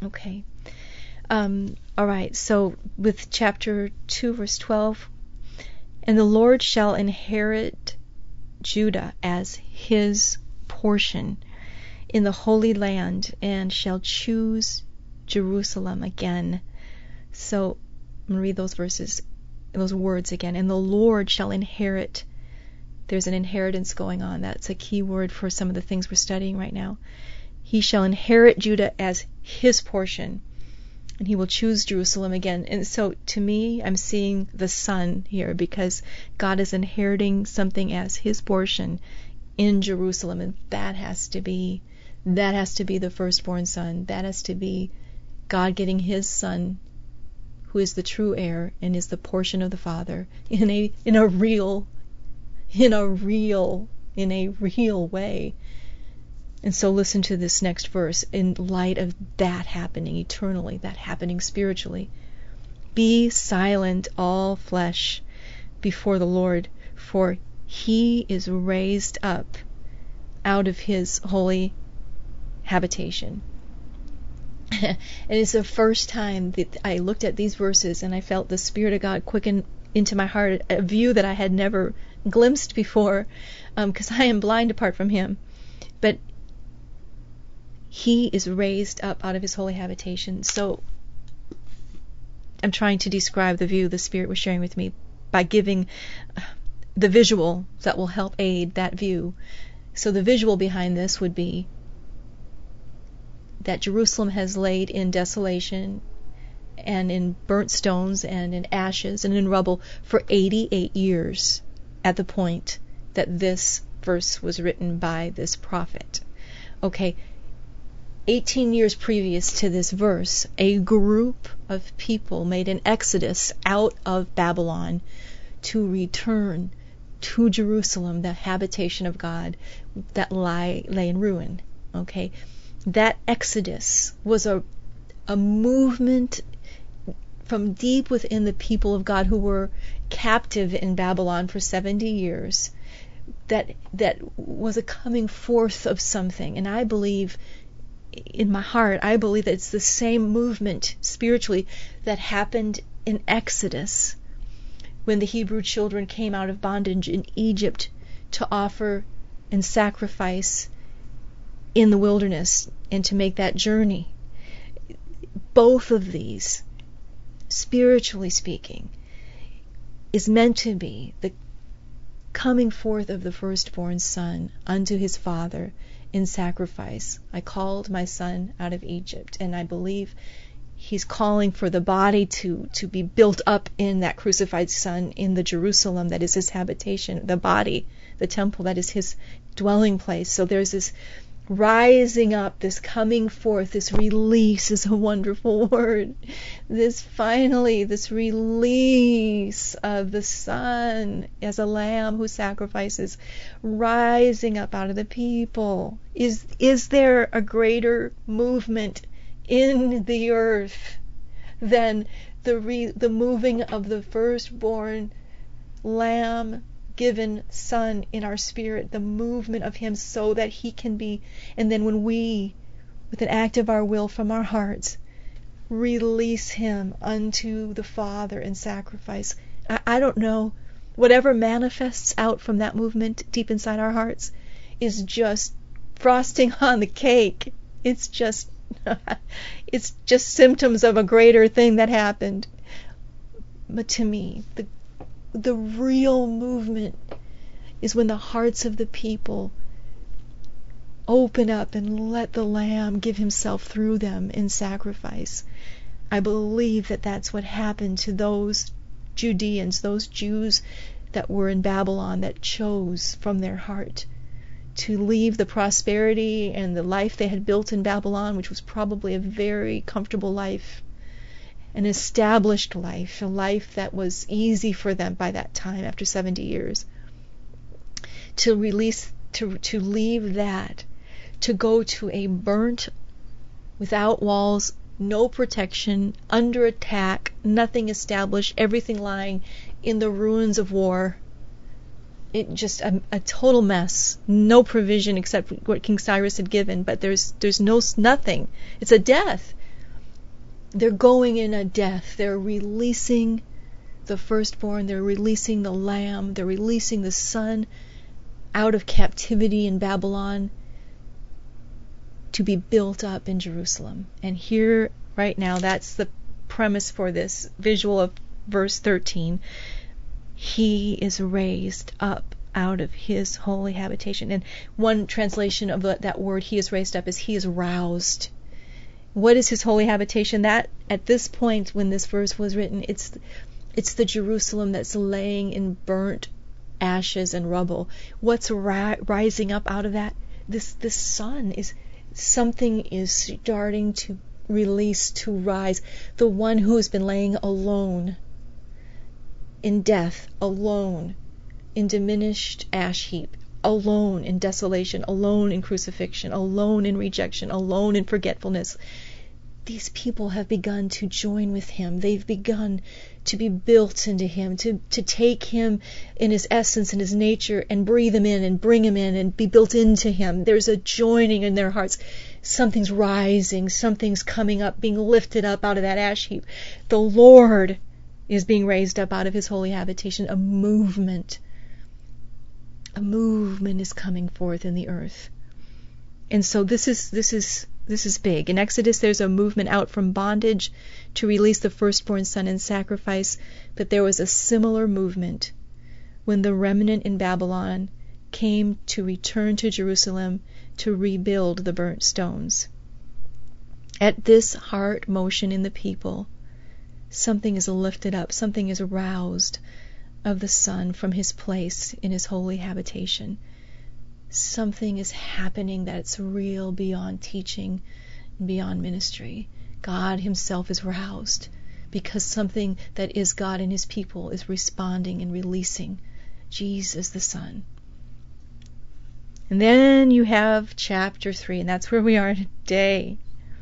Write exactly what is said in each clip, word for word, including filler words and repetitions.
Okay. Um, all right. So with chapter two, verse twelve, and the Lord shall inherit Judah as his portion in the Holy Land, and shall choose Jerusalem again. So I'm going to read those verses, those words again. And the Lord shall inherit. There's an inheritance going on. That's a key word for some of the things we're studying right now. He shall inherit Judah as his portion, and he will choose Jerusalem again. And so to me, I'm seeing the Son here, because God is inheriting something as his portion in Jerusalem, and that has to be that has to be the firstborn son. That has to be God getting his Son, who is the true heir and is the portion of the Father, in a in a real in a real in a real way. And so listen to this next verse in light of that happening eternally, that happening spiritually. Be silent, all flesh, before the Lord, for he is raised up out of his holy habitation. And it's the first time that I looked at these verses and I felt the Spirit of God quicken into my heart a view that I had never glimpsed before, because um, I am blind apart from him. But he is raised up out of his holy habitation. So I'm trying to describe the view the Spirit was sharing with me by giving the visual that will help aid that view. So the visual behind this would be that Jerusalem has laid in desolation and in burnt stones and in ashes and in rubble for eighty-eight years at the point that this verse was written by this prophet. Okay, eighteen years previous to this verse, a group of people made an exodus out of Babylon to return to Jerusalem, the habitation of God that lie, lay in ruin. Okay, that exodus was a a movement from deep within the people of God who were captive in Babylon for seventy years. That that was a coming forth of something, and I believe in my heart, I believe that it's the same movement spiritually that happened in Exodus when the Hebrew children came out of bondage in Egypt to offer and sacrifice in the wilderness and to make that journey. Both of these, spiritually speaking, is meant to be the coming forth of the firstborn son unto his father in sacrifice. I called my son out of Egypt, and I believe he's calling for the body to, to be built up in that crucified son in the Jerusalem that is his habitation, the body, the temple that is his dwelling place. So there's this rising up, this coming forth, this release is a wonderful word. This finally, this release of the Son as a lamb who sacrifices, rising up out of the people. Is is there a greater movement in the earth than the re, the moving of the firstborn lamb given son in our spirit, the movement of him so that he can be, and then when we, with an act of our will from our hearts, release him unto the Father in sacrifice. I, I don't know, whatever manifests out from that movement deep inside our hearts is just frosting on the cake. It's just it's just symptoms of a greater thing that happened. But to me, the The real movement is when the hearts of the people open up and let the Lamb give himself through them in sacrifice. I believe that that's what happened to those Judeans, those Jews that were in Babylon, that chose from their heart to leave the prosperity and the life they had built in Babylon, which was probably a very comfortable life, an established life, a life that was easy for them by that time after seventy years. To release, to to leave that, to go to a burnt, without walls, no protection, under attack, nothing established, everything lying in the ruins of war. It just a, a total mess, no provision except what King Cyrus had given, but there's there's no nothing. It's a death. They're going in a death. They're releasing the firstborn. They're releasing the lamb. They're releasing the son out of captivity in Babylon to be built up in Jerusalem. And here, right now, that's the premise for this visual of verse thirteen. He is raised up out of his holy habitation. And one translation of that word, he is raised up, is he is roused. What is his holy habitation? That, at this point when this verse was written, it's it's the Jerusalem that's laying in burnt ashes and rubble. What's ri- rising up out of that? This this sun is, something is starting to release, to rise. The one who has been laying alone in death, alone in diminished ash heap, alone in desolation, alone in crucifixion, alone in rejection, alone in forgetfulness. These people have begun to join with him. They've begun to be built into him, to, to take him in his essence and his nature and breathe him in and bring him in and be built into him. There's a joining in their hearts. Something's rising, something's coming up, being lifted up out of that ash heap. The Lord is being raised up out of his holy habitation. A movement. A movement is coming forth in the earth. And so this is this is this is big. In Exodus there's a movement out from bondage to release the firstborn son in sacrifice, but there was a similar movement when the remnant in Babylon came to return to Jerusalem to rebuild the burnt stones. At this heart motion in the people, something is lifted up, something is aroused of the Son from his place in his holy habitation. Something is happening that's real beyond teaching and beyond ministry. God himself is roused because something that is God in his people is responding and releasing Jesus the Son. And then you have chapter three, and that's where we are today.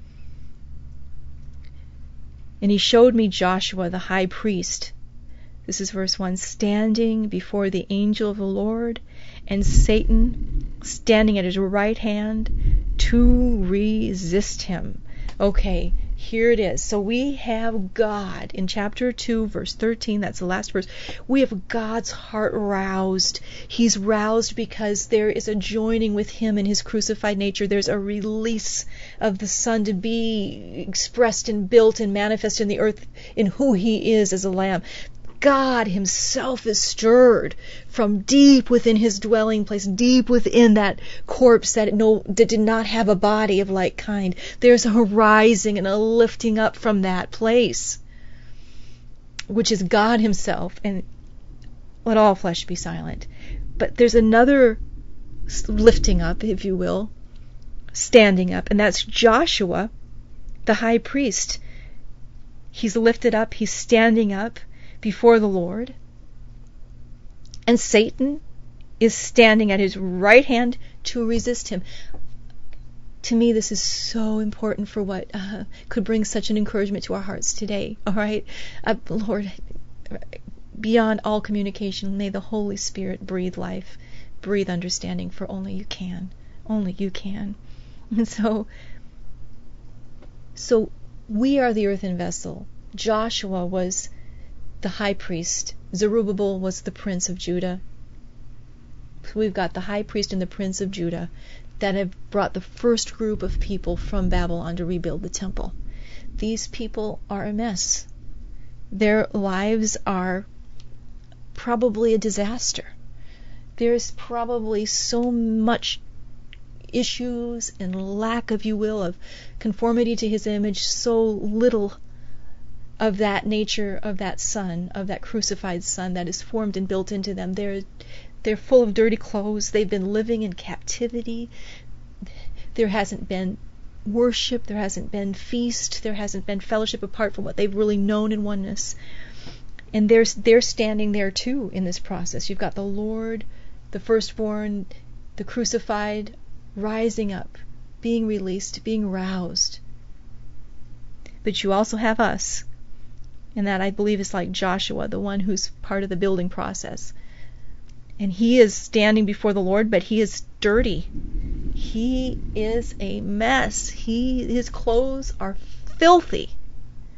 And he showed me Joshua the high priest. This is verse one. Standing before the angel of the Lord, and Satan standing at his right hand to resist him. Okay, here it is. So we have God in chapter two, verse thirteen. That's the last verse. We have God's heart roused. He's roused because there is a joining with him in his crucified nature. There's a release of the Son to be expressed and built and manifest in the earth in who he is as a lamb. God himself is stirred from deep within his dwelling place, deep within that corpse that, no, that did not have a body of like kind. There's a rising and a lifting up from that place, which is God himself, and let all flesh be silent. But there's another lifting up, if you will, standing up, and that's Joshua, the high priest. He's lifted up, he's standing up before the Lord, and Satan is standing at his right hand to resist him. To me, this is so important for what uh, could bring such an encouragement to our hearts today. All right, uh, Lord, beyond all communication, may the Holy Spirit breathe life, breathe understanding, for only you can, only you can. And so, so we are the earthen vessel. Joshua was the high priest. Zerubbabel was the prince of Judah. So we've got the high priest and the prince of Judah that have brought the first group of people from Babylon to rebuild the temple. These people are a mess. Their lives are probably a disaster. There's probably so much issues and lack, if you will, of conformity to his image, so little of that nature of that Son, of that crucified Son that is formed and built into them. They're they're full of dirty clothes. They've been living in captivity. There hasn't been worship. There hasn't been feast. There hasn't been fellowship apart from what they've really known in oneness. And they're, they're standing there too in this process. You've got the Lord, the firstborn, the crucified, rising up, being released, being roused. But you also have us. And that, I believe, is like Joshua, the one who's part of the building process. And he is standing before the Lord, but he is dirty. He is a mess. He, his clothes are filthy.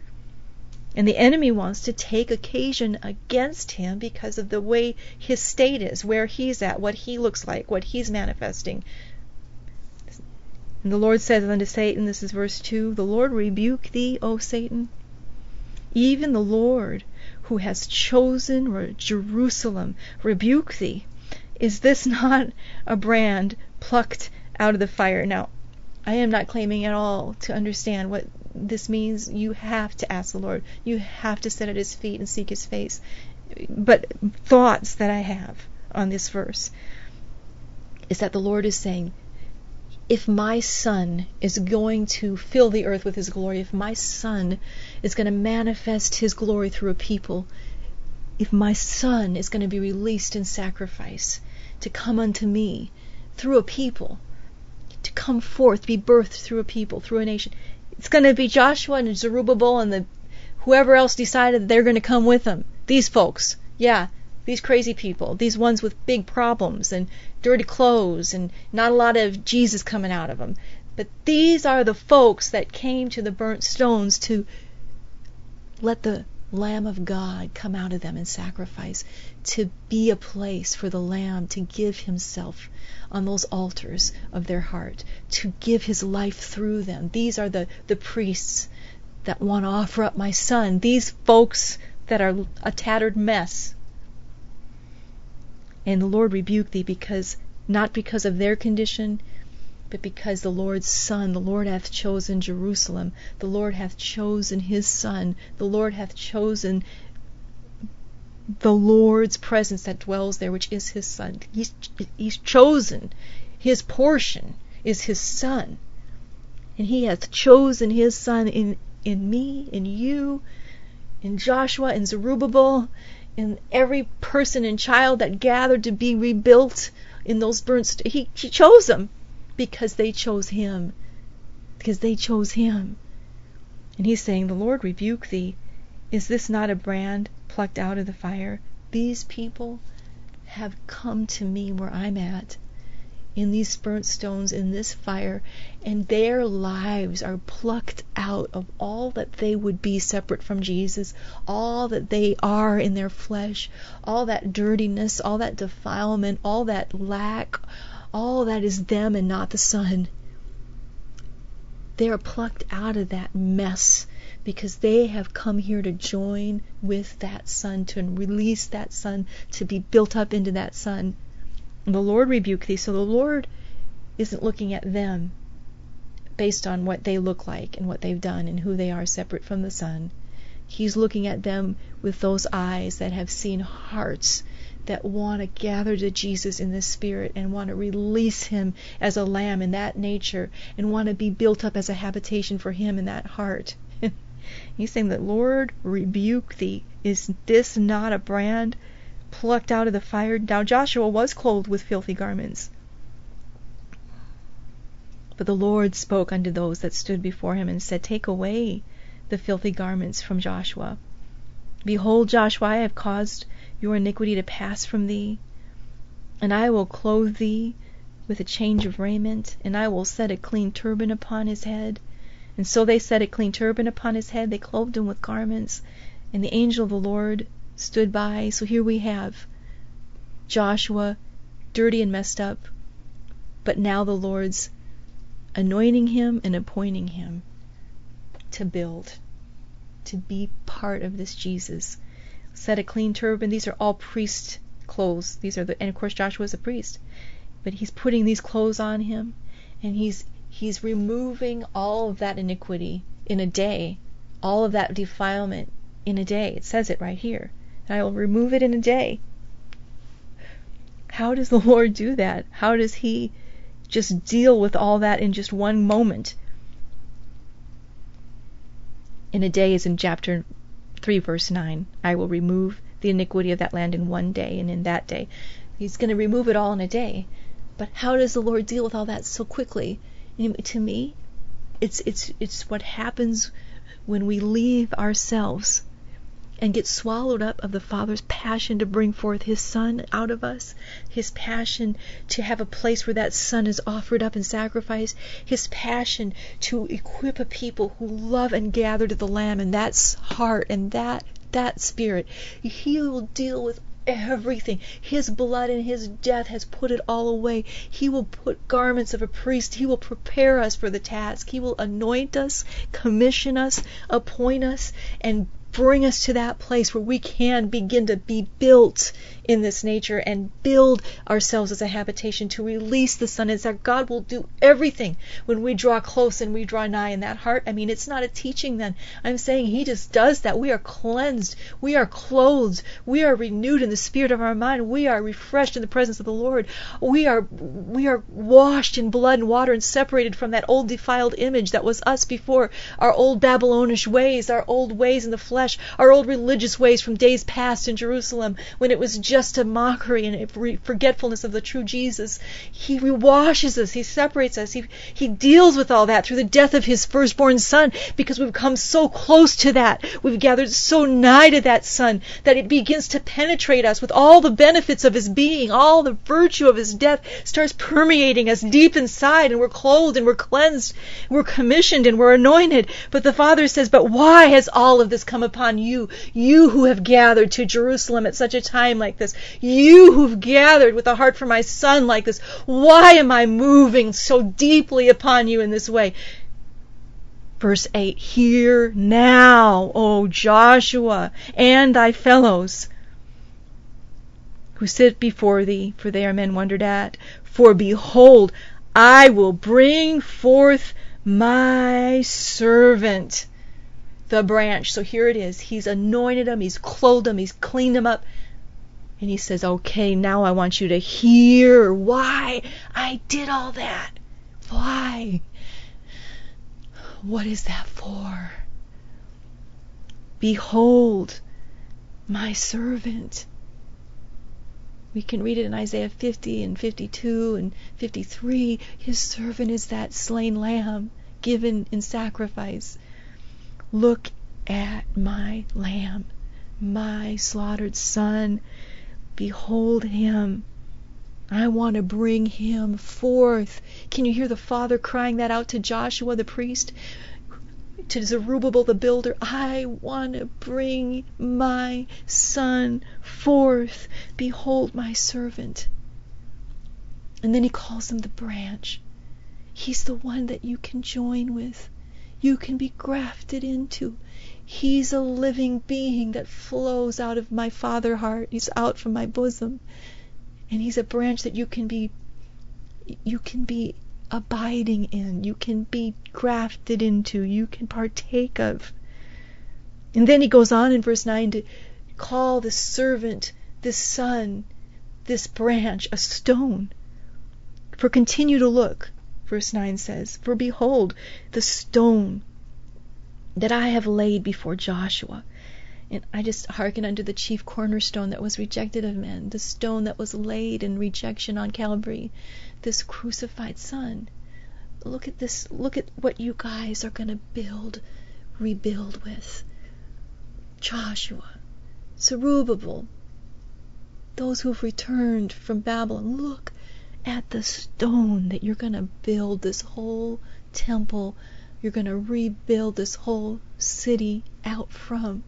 And the enemy wants to take occasion against him because of the way his state is, where he's at, what he looks like, what he's manifesting. And the Lord says unto Satan, this is verse two, the Lord rebuke thee, O Satan. Even the Lord who has chosen Jerusalem rebuke thee. Is this not a brand plucked out of the fire? Now, I am not claiming at all to understand what this means. You have to ask the Lord. You have to sit at his feet and seek his face. But thoughts that I have on this verse is that the Lord is saying, if my Son is going to fill the earth with his glory, if my Son is going to manifest his glory through a people, if my Son is going to be released in sacrifice to come unto me through a people, to come forth, be birthed through a people, through a nation, it's going to be Joshua and Zerubbabel and the whoever else decided they're going to come with them. These folks, yeah, these crazy people, these ones with big problems and dirty clothes and not a lot of Jesus coming out of them. But these are the folks that came to the burnt stones to let the Lamb of God come out of them and sacrifice, to be a place for the Lamb to give himself on those altars of their heart, to give his life through them. These are the, the priests that want to offer up my Son. These folks that are a tattered mess. And the Lord rebuke thee, because not because of their condition, but because the Lord's Son, the Lord hath chosen Jerusalem, the Lord hath chosen his Son, the Lord hath chosen the Lord's presence that dwells there, which is his Son. He's, he's chosen. His portion is his Son. And he hath chosen his Son in, in me, in you, in Joshua, in Zerubbabel, in every person and child that gathered to be rebuilt in those burnt st- he, he chose them because they chose him. Because they chose him. And he's saying, the Lord rebuke thee. Is this not a brand plucked out of the fire? These people have come to me where I'm at, in these burnt stones, in this fire, and their lives are plucked out of all that they would be separate from Jesus, all that they are in their flesh, all that dirtiness, all that defilement, all that lack, all that is them and not the Son. They are plucked out of that mess because they have come here to join with that Son, to release that Son, to be built up into that Son. And the Lord rebuke thee. So the Lord isn't looking at them based on what they look like and what they've done and who they are separate from the Son. He's looking at them with those eyes that have seen hearts that want to gather to Jesus in the Spirit and want to release him as a lamb in that nature and want to be built up as a habitation for him in that heart. He's saying that, Lord, rebuke thee. Is this not a brand plucked out of the fire? Now Joshua was clothed with filthy garments. But the Lord spoke unto those that stood before him and said, take away the filthy garments from Joshua. Behold, Joshua, I have caused your iniquity to pass from thee, and I will clothe thee with a change of raiment, and I will set a clean turban upon his head. And so they set a clean turban upon his head, they clothed him with garments, and the angel of the Lord stood by. So here we have Joshua, dirty and messed up, but now the Lord's anointing him and appointing him to build, to be part of this Jesus. Set a clean turban. These are all priest clothes. These are the, and of course Joshua is a priest, but he's putting these clothes on him, and he's he's removing all of that iniquity in a day, all of that defilement in a day. It says it right here. I will remove it in a day. How does the Lord do that? How does he just deal with all that in just one moment? In a day is in chapter three, verse nine. I will remove the iniquity of that land in one day, and in that day. He's going to remove it all in a day. But how does the Lord deal with all that so quickly? And to me, it's it's it's what happens when we leave ourselves and get swallowed up of the Father's passion to bring forth His Son out of us, His passion to have a place where that Son is offered up in sacrifice, His passion to equip a people who love and gather to the Lamb, and that's heart and that that spirit. He will deal with everything. His blood and His death has put it all away. He will put garments of a priest. He will prepare us for the task. He will anoint us, commission us, appoint us, and bring us to that place where we can begin to be built in this nature and build ourselves as a habitation to release the Son. It's that God will do everything when we draw close and we draw nigh in that heart. I mean, it's not a teaching then. I'm saying He just does that. We are cleansed. We are clothed. We are renewed in the spirit of our mind. We are refreshed in the presence of the Lord. We are we are washed in blood and water and separated from that old defiled image that was us before, our old Babylonish ways, our old ways in the flesh, our old religious ways from days past in Jerusalem when it was just a mockery and a forgetfulness of the true Jesus. He washes us. He separates us. He, he deals with all that through the death of His firstborn Son, because we've come so close to that. We've gathered so nigh to that Son that it begins to penetrate us with all the benefits of His being. All the virtue of His death starts permeating us deep inside, and we're clothed and we're cleansed, we're commissioned and we're anointed. But the Father says, but why has all of this come upon you? You who have gathered to Jerusalem at such a time like this. You who've gathered with a heart for my Son like this. Why am I moving so deeply upon you in this way? Verse eight, hear now, O Joshua, and thy fellows who sit before thee, for they are men wondered at. For behold, I will bring forth my servant, the branch. So here it is. He's anointed him. He's clothed him. He's cleaned him up. And He says, okay, now I want you to hear why I did all that. Why? What is that for? Behold, my servant. We can read it in Isaiah fifty and fifty-two and fifty-three. His servant is that slain lamb given in sacrifice. Look at my lamb, my slaughtered Son. Behold Him. I want to bring Him forth. Can you hear the Father crying that out to Joshua the priest? To Zerubbabel the builder? I want to bring my Son forth. Behold my servant. And then He calls him the branch. He's the one that you can join with. You can be grafted into. He's a living being that flows out of my Father heart. He's out from my bosom. And He's a branch that you can be you can be abiding in. You can be grafted into. You can partake of. And then He goes on in verse nine to call this servant, this Son, this branch, a stone. For continue to look, verse nine says, for behold, the stone that I have laid before Joshua. And I just hearken unto the chief cornerstone that was rejected of men, the stone that was laid in rejection on Calvary, this crucified Son. Look at this, look at what you guys are going to build, rebuild with. Joshua, Zerubbabel, those who've returned from Babylon, look at the stone that you're going to build this whole temple. You're going to rebuild this whole city out from.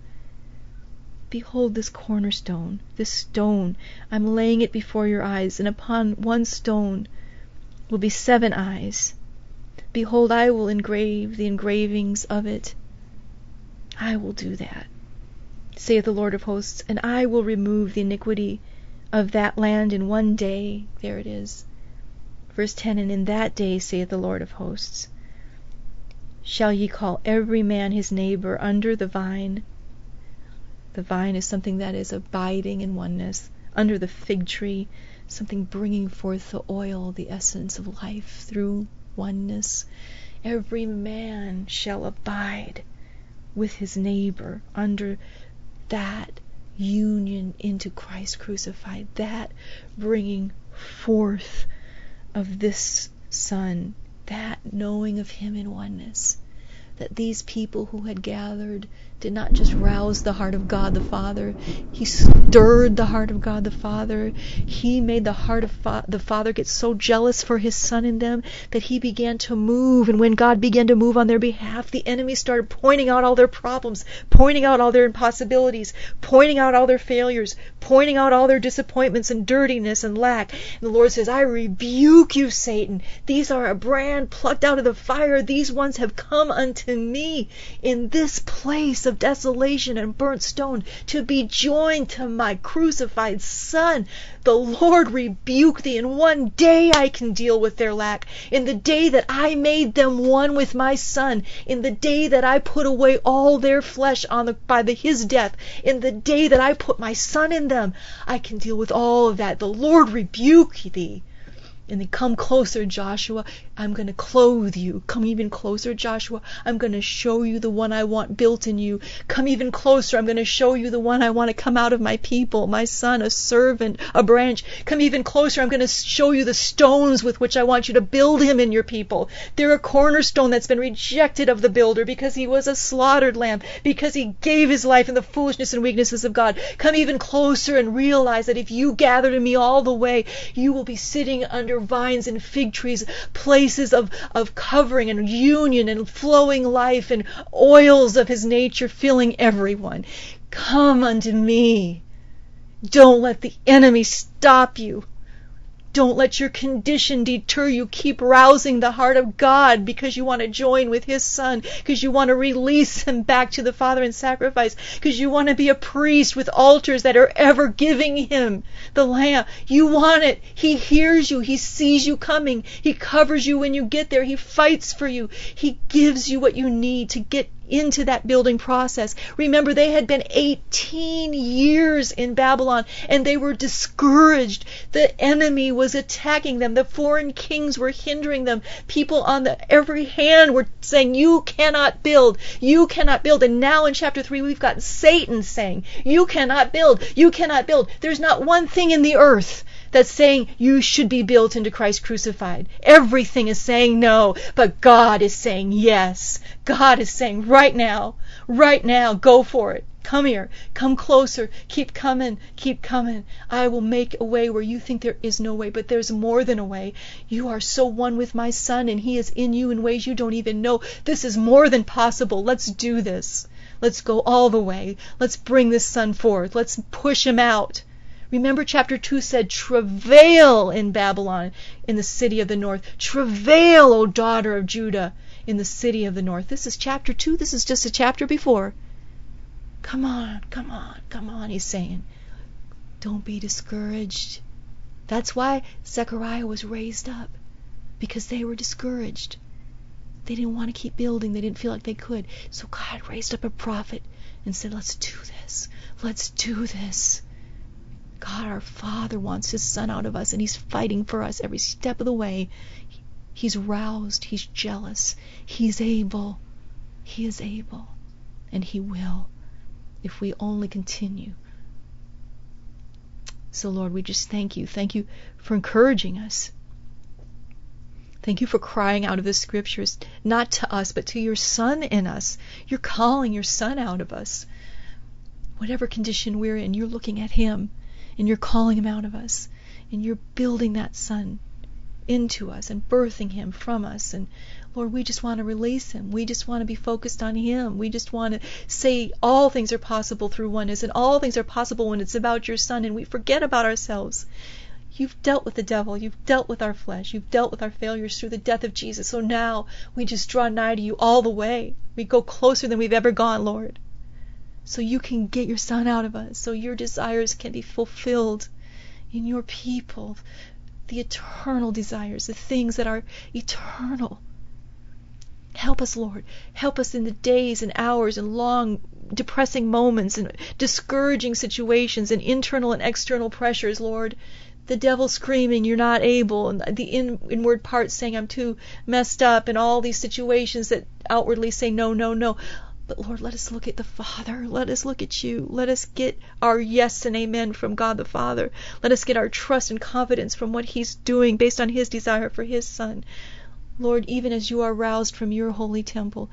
Behold this cornerstone, this stone. I'm laying it before your eyes, and upon one stone will be seven eyes. Behold, I will engrave the engravings of it. I will do that, saith the Lord of hosts, and I will remove the iniquity of that land in one day. There it is. Verse ten, and in that day, saith the Lord of hosts, shall ye call every man his neighbor under the vine. The vine is something that is abiding in oneness. Under the fig tree, something bringing forth the oil, the essence of life through oneness. Every man shall abide with his neighbor under that union into Christ crucified, that bringing forth of this Son, that knowing of Him in oneness, that these people who had gathered did not just rouse the heart of God the Father. He stirred the heart of God the Father. He made the heart of fa- the Father get so jealous for his Son in them that he began to move. And when God began to move on their behalf, the enemy started pointing out all their problems, pointing out all their impossibilities, pointing out all their failures, pointing out all their disappointments and dirtiness and lack. And the Lord says, I rebuke you, Satan. These are a brand plucked out of the fire. These ones have come unto me in this place of desolation and burnt stone to be joined to my crucified Son. The Lord rebuke thee. In one day I can deal with their lack. In the day that I made them one with my Son. In the day that I put away all their flesh on the, by the, his death. In the day that I put my Son in them. I can deal with all of that. The Lord rebuke thee. And then come closer, Joshua. I'm going to clothe you. Come even closer, Joshua. I'm going to show you the one I want built in you. Come even closer. I'm going to show you the one I want to come out of my people, my son, a servant, a branch. Come even closer. I'm going to show you the stones with which I want you to build him in your people. They're a cornerstone that's been rejected of the builder because he was a slaughtered lamb, because he gave his life in the foolishness and weaknesses of God. Come even closer and realize that if you gather to me all the way, you will be sitting under vines and fig trees, places of, of covering and union and flowing life and oils of his nature filling everyone. Come unto me. Don't let the enemy stop you. Don't let your condition deter you. Keep rousing the heart of God because you want to join with his Son, because you want to release him back to the Father in sacrifice, because you want to be a priest with altars that are ever giving him the Lamb. You want it. He hears you. He sees you coming. He covers you when you get there. He fights for you. He gives you what you need to get into that building process. Remember, they had been eighteen years in Babylon and they were discouraged. The enemy was attacking them. The foreign kings were hindering them. People on the every hand were saying, you cannot build. You cannot build. And now in chapter three, we've got Satan saying, you cannot build. You cannot build. There's not one thing in the earth that's saying you should be built into Christ crucified. Everything is saying no, but God is saying yes. God is saying right now, right now, go for it. Come here. Come closer. Keep coming. Keep coming. I will make a way where you think there is no way, but there's more than a way. You are so one with my Son, and he is in you in ways you don't even know. This is more than possible. Let's do this. Let's go all the way. Let's bring this Son forth. Let's push him out. Remember, chapter two said, travail in Babylon, in the city of the north. Travail, O daughter of Judah, in the city of the north. This is chapter two. This is just a chapter before. Come on, come on, come on, he's saying. Don't be discouraged. That's why Zechariah was raised up, because they were discouraged. They didn't want to keep building. They didn't feel like they could. So God raised up a prophet and said, let's do this. Let's do this. God, our Father, wants his Son out of us, and he's fighting for us every step of the way. He's roused. He's jealous. He's able. He is able. And he will, if we only continue. So, Lord, we just thank you. Thank you for encouraging us. Thank you for crying out of the scriptures, not to us, but to your Son in us. You're calling your Son out of us. Whatever condition we're in, you're looking at him. And you're calling him out of us. And you're building that Son into us and birthing him from us. And Lord, we just want to release him. We just want to be focused on him. We just want to say all things are possible through oneness, and all things are possible when it's about your Son, and we forget about ourselves. You've dealt with the devil. You've dealt with our flesh. You've dealt with our failures through the death of Jesus. So now we just draw nigh to you all the way. We go closer than we've ever gone, Lord. So you can get your Son out of us, so your desires can be fulfilled in your people, the eternal desires, the things that are eternal. Help us, Lord. Help us in the days and hours and long depressing moments and discouraging situations and internal and external pressures, Lord. The devil screaming, you're not able, and the in, inward parts saying, I'm too messed up, and all these situations that outwardly say, no, no, no. But Lord, let us look at the Father. Let us look at you. Let us get our yes and amen from God the Father. Let us get our trust and confidence from what he's doing based on his desire for his Son. Lord, even as you are roused from your holy temple,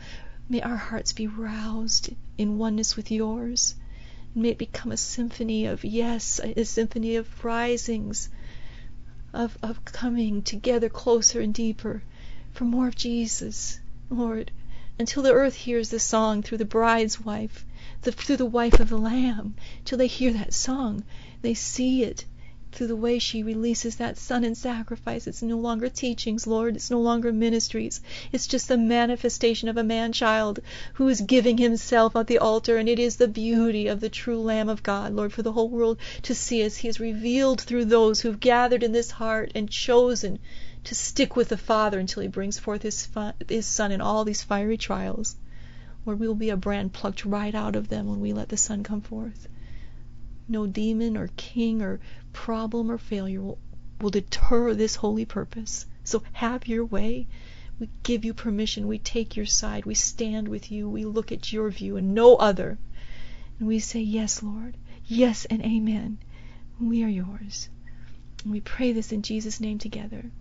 May our hearts be roused in oneness with yours. And may it become a symphony of, yes, a symphony of risings, of, of coming together closer and deeper for more of Jesus, Lord, until the earth hears the song through the bride's wife, the, through the wife of the Lamb, till they hear that song, they see it through the way she releases that son in sacrifice. It's no longer teachings, Lord. It's no longer ministries. It's just the manifestation of a man-child who is giving himself at the altar, and it is the beauty of the true Lamb of God, Lord, for the whole world to see as he is revealed through those who've gathered in this heart and chosen to stick with the Father until he brings forth his, fi- his Son in all these fiery trials. Lord, we will be a brand plucked right out of them when we let the Son come forth. No demon or king or problem or failure will, will deter this holy purpose. So have your way. We give you permission. We take your side. We stand with you. We look at your view and no other. And we say, yes, Lord. Yes and amen. We are yours. And we pray this in Jesus' name together.